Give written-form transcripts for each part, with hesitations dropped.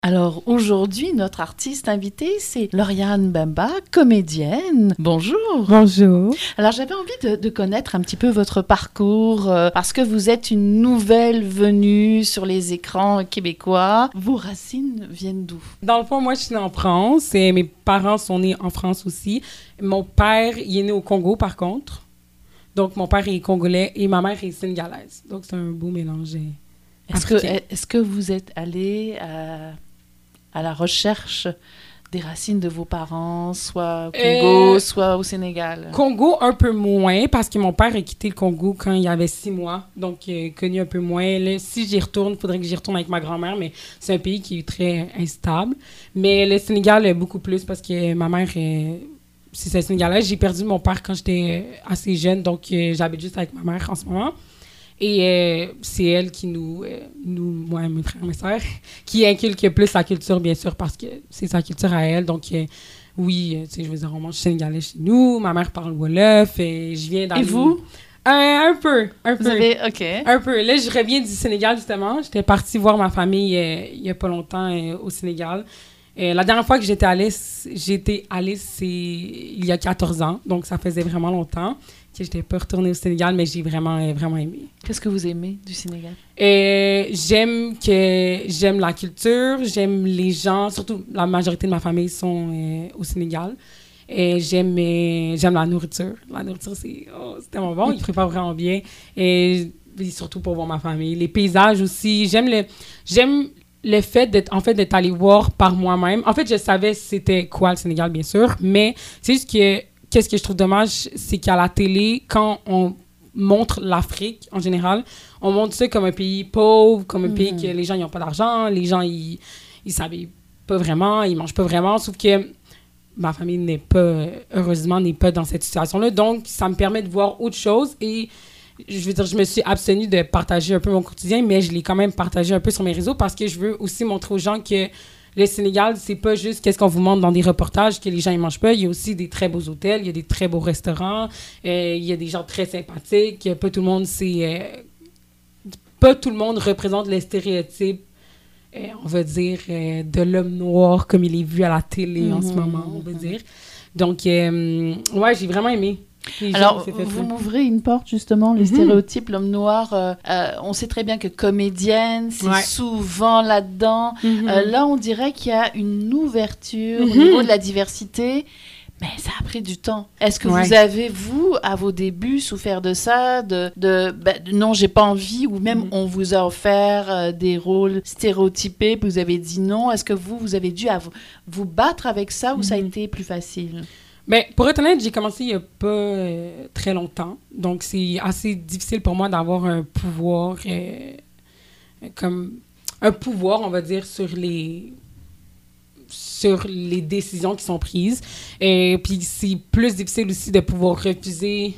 Alors aujourd'hui, notre artiste invitée, c'est Lauriane Bemba, comédienne. Bonjour. Bonjour. Alors j'avais envie de connaître un petit peu votre parcours parce que vous êtes une nouvelle venue sur les écrans québécois. Vos racines viennent d'où? Dans le fond, moi, je suis née en France et mes parents sont nés en France aussi. Mon père, il est né au Congo, par contre. Donc, mon père est congolais et ma mère est sénégalaise. Donc, c'est un beau mélange. Est-ce que vous êtes allé à la recherche des racines de vos parents, soit au Congo, soit au Sénégal? Congo, un peu moins, parce que mon père a quitté le Congo quand il avait 6 mois, donc connu un peu moins. Là, si j'y retourne, il faudrait que j'y retourne avec ma grand-mère, mais c'est un pays qui est très instable. Mais le Sénégal, beaucoup plus, parce que ma mère, c'est sénégalaise. J'ai perdu mon père quand j'étais assez jeune, donc j'habite juste avec ma mère en ce moment. Et c'est elle qui moi, mes frères et mes sœurs, qui inculque plus la culture, bien sûr, parce que c'est sa culture à elle. Donc, oui, tu sais, je veux dire, on mange sénégalais chez nous. Ma mère parle wolof et je viens dans Et vous? Un peu. Vous avez... OK. Un peu. Là, je reviens du Sénégal, justement. J'étais partie voir ma famille il y a pas longtemps au Sénégal. La dernière fois que j'étais allée, c'est il y a 14 ans. Donc, ça faisait vraiment longtemps que je n'étais pas retournée au Sénégal, mais j'ai vraiment aimé. Qu'est-ce que vous aimez du Sénégal? J'aime la culture, j'aime les gens, surtout la majorité de ma famille sont au Sénégal. Et j'aime la nourriture. La nourriture, c'est tellement bon, ils préparent vraiment bien. Et surtout pour voir ma famille. Les paysages aussi, j'aime le fait d'être allé voir par moi-même. En fait, je savais c'était quoi le Sénégal, bien sûr, mais c'est juste que qu'est-ce que je trouve dommage, c'est qu'à la télé, quand on montre l'Afrique, en général, on montre ça comme un pays pauvre, comme un pays que les gens n'ont pas d'argent, les gens, ils s'habillent pas vraiment, ils mangent pas vraiment, sauf que ma famille heureusement, n'est pas dans cette situation-là. Donc, ça me permet de voir autre chose et je veux dire, je me suis abstenue de partager un peu mon quotidien, mais je l'ai quand même partagé un peu sur mes réseaux parce que je veux aussi montrer aux gens que le Sénégal, c'est pas juste qu'est-ce qu'on vous montre dans des reportages que les gens ils mangent pas. Il y a aussi des très beaux hôtels, il y a des très beaux restaurants, il y a des gens très sympathiques. Pas tout le monde représente les stéréotypes, on va dire, de l'homme noir comme il est vu à la télé en ce moment, on va dire. Donc, ouais, j'ai vraiment aimé. Alors, vous m'ouvrez une porte, justement, les stéréotypes, l'homme noir. On sait très bien que comédienne, c'est souvent là-dedans. Là, on dirait qu'il y a une ouverture au niveau de la diversité, mais ça a pris du temps. Est-ce que vous avez, vous, à vos débuts, souffert de ça, non, j'ai pas envie, ou même on vous a offert des rôles stéréotypés, puis vous avez dit non. Est-ce que vous avez dû vous battre avec ça, ou ça a été plus facile? Ben, pour être honnête, j'ai commencé il n'y a pas très longtemps. Donc, c'est assez difficile pour moi d'avoir un pouvoir, on va dire, sur les décisions qui sont prises. Et puis, c'est plus difficile aussi de pouvoir refuser.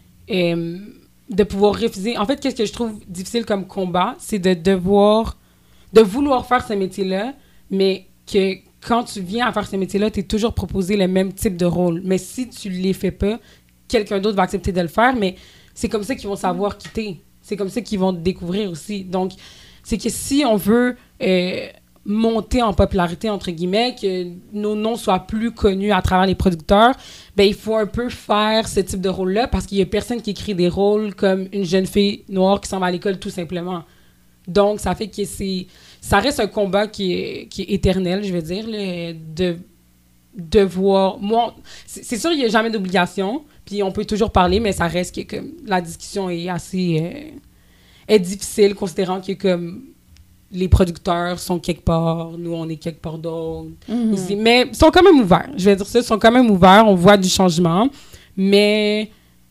En fait, qu'est-ce que je trouve difficile comme combat, c'est de vouloir faire ce métier-là, mais que quand tu viens à faire ce métier-là, tu es toujours proposé le même type de rôle. Mais si tu ne les fais pas, quelqu'un d'autre va accepter de le faire, mais c'est comme ça qu'ils vont savoir quitter. C'est comme ça qu'ils vont te découvrir aussi. Donc, c'est que si on veut monter en popularité, entre guillemets, que nos noms soient plus connus à travers les producteurs, ben il faut un peu faire ce type de rôle-là parce qu'il n'y a personne qui écrit des rôles comme une jeune fille noire qui s'en va à l'école, tout simplement. Donc, ça fait que ça reste un combat qui est éternel, je veux dire, là, de voir... Moi, c'est sûr, il n'y a jamais d'obligation, puis on peut toujours parler, mais ça reste que comme, la discussion est assez est difficile, considérant que comme les producteurs sont quelque part, nous, on est quelque part d'autre aussi. Mais ils sont quand même ouverts, je vais dire ça, ils sont quand même ouverts, on voit du changement, mais...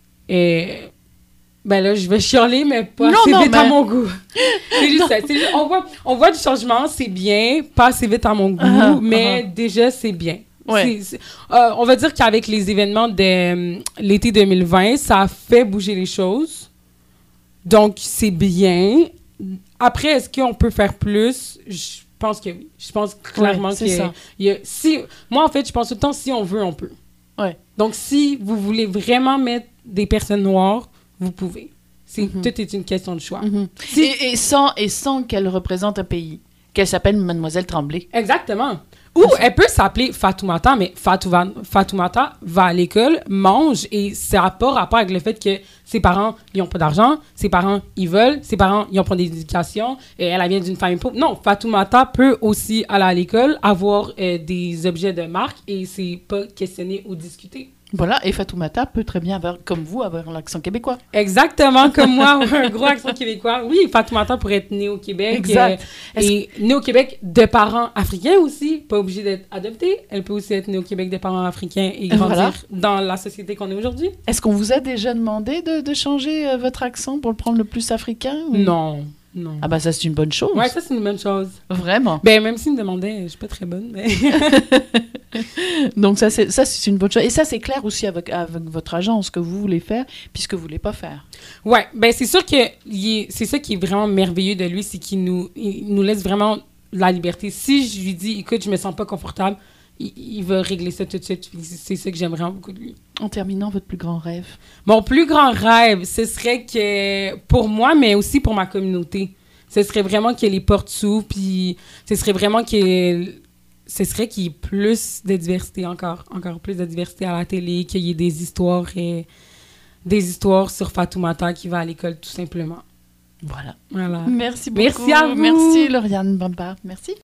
ben là, je vais chialer, mais pas assez vite à mon goût. C'est juste ça. On voit du changement, c'est bien. Pas assez vite à mon goût, mais déjà, c'est bien. Ouais. On va dire qu'avec les événements de l'été 2020, ça a fait bouger les choses. Donc, c'est bien. Après, est-ce qu'on peut faire plus? Je pense que oui. Je pense clairement que ça. Moi, en fait, je pense tout le temps, si on veut, on peut. Ouais. Donc, si vous voulez vraiment mettre des personnes noires, vous pouvez. Tout est une question de choix. Et sans qu'elle représente un pays. qu'elle s'appelle Mademoiselle Tremblay. Exactement. Ou elle peut s'appeler Fatoumata, mais Fatoumata va à l'école, mange, et ça n'a pas rapport avec le fait que ses parents, ils n'ont pas d'argent, ses parents, ils veulent, ses parents, ils n'ont pas d'éducation, et elle vient d'une famille pauvre. Non, Fatoumata peut aussi aller à l'école, avoir des objets de marque, et c'est pas questionné ou discuté. Voilà, et Fatoumata peut très bien avoir, comme vous, avoir l'accent québécois. Exactement, comme moi, un gros accent québécois. Oui, Fatoumata pourrait être née au Québec. Exact. Et née au Québec de parents africains aussi, pas obligée d'être adoptée. Elle peut aussi être née au Québec de parents africains et grandir dans la société qu'on est aujourd'hui. Est-ce qu'on vous a déjà demandé de changer votre accent pour le prendre le plus africain? Ou... Non. Ah bah ça, c'est une bonne chose. Ouais, ça, c'est une bonne chose. Vraiment. Ben, même s'ils me demandaient, je suis pas très bonne, mais... Donc ça, c'est une bonne chose. Et ça, c'est clair aussi avec votre agence, que vous voulez faire, puis ce que vous voulez pas faire. Ouais, ben c'est sûr que c'est ça qui est vraiment merveilleux de lui, c'est qu'il nous laisse vraiment la liberté. Si je lui dis, écoute, je me sens pas confortable, il va régler ça tout de suite. C'est ça que j'aime vraiment beaucoup de lui. En terminant, votre plus grand rêve? Mon plus grand rêve, ce serait que, pour moi, mais aussi pour ma communauté, ce serait vraiment que les portes s'ouvrent, puis ce serait vraiment qu'il y ait plus de diversité, encore plus de diversité à la télé, qu'il y ait des histoires sur Fatoumata qui va à l'école, tout simplement. Voilà. Voilà. Merci beaucoup. Merci à vous. Merci, Lauriane Bamba. Merci.